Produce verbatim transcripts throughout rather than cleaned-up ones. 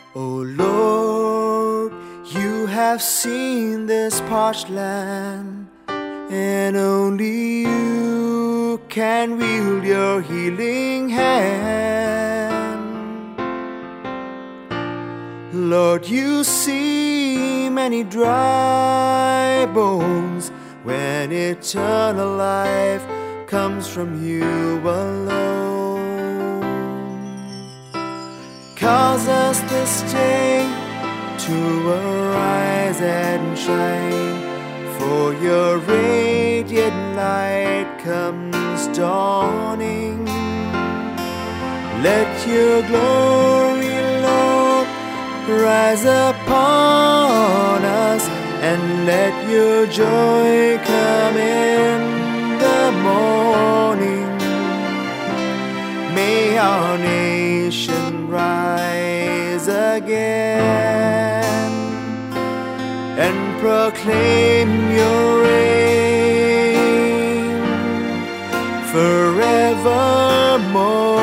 O Lord, you have seen this parched land, and only you can wield your healing hand. Lord, you see many dry bones when eternal life comes from you alone. Cause us this day to arise and shine, for your radiant light comes dawning. Let your glory, Lord, rise upon us, and let your joy come in the morning. May our nation rise again and proclaim your reign forevermore.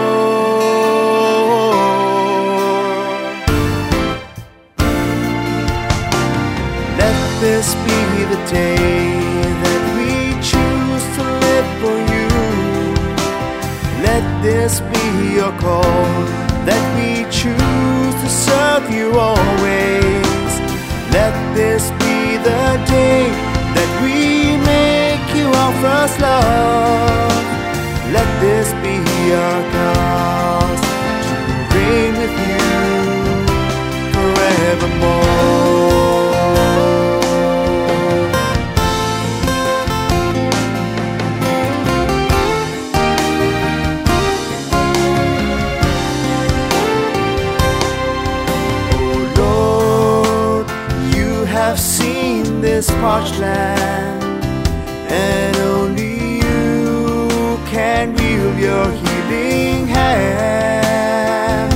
Let this be the day that we choose to live for you. Let this be your call, that we choose to serve you always. Let this be the day that we make you our first love. Let this be our cause to reign with you forevermore. Have seen this parched land, and only you can wield your healing hand.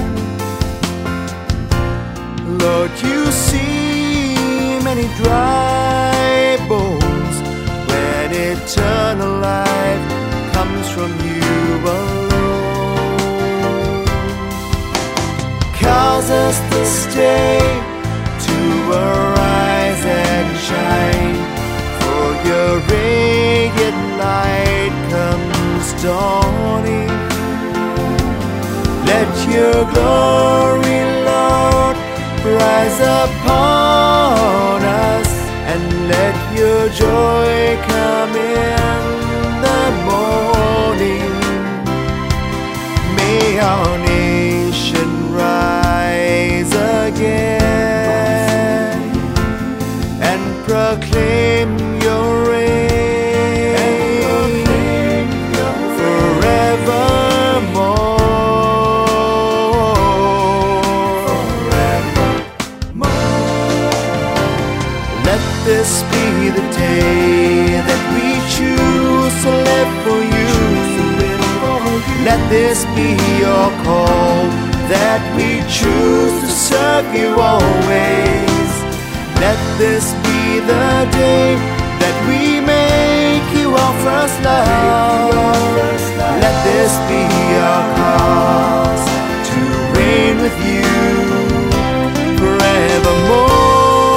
Lord, you see many dry bones when eternal life comes from you alone. Cause us this day to arise and shine, for your radiant light comes dawning. Let your glory, Lord, rise upon us, and let your joy come in the morning. May our nation rise again and proclaim your reign forevermore. Let this be the day that we choose to live for you. Let this be your call, that we choose to serve you always. Let this be the day that we make you our first love. Let this be our cause to reign with you forevermore.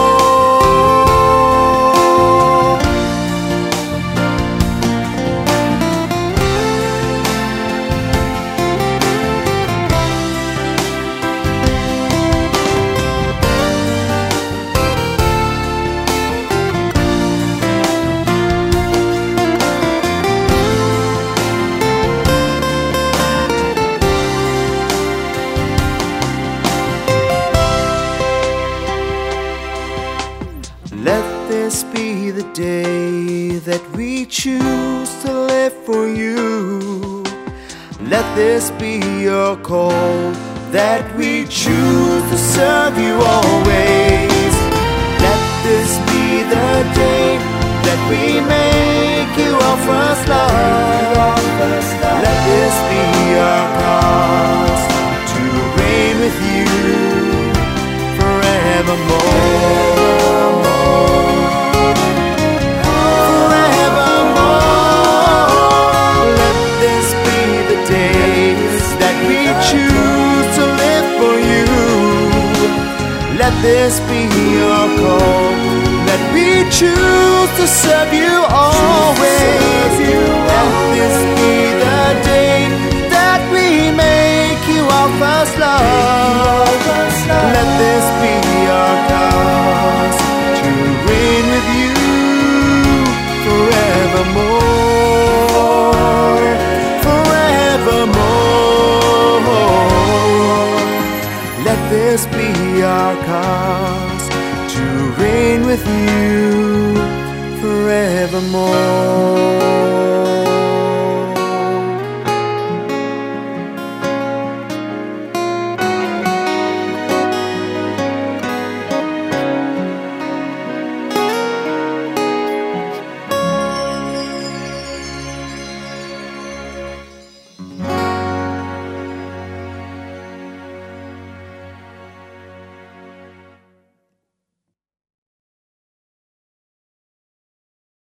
Let this be the day that we choose to live for you. Let this be your call, that we choose to serve you always. Let this be the day that we make you our first love. Let this be our cause to reign with you forevermore. Choose to live for you. this be your call, that we choose to serve you always. Let this be the day that we make you our first love. Let this be our cause to reign with you forevermore, forevermore. Let this be our cause to reign with you forevermore.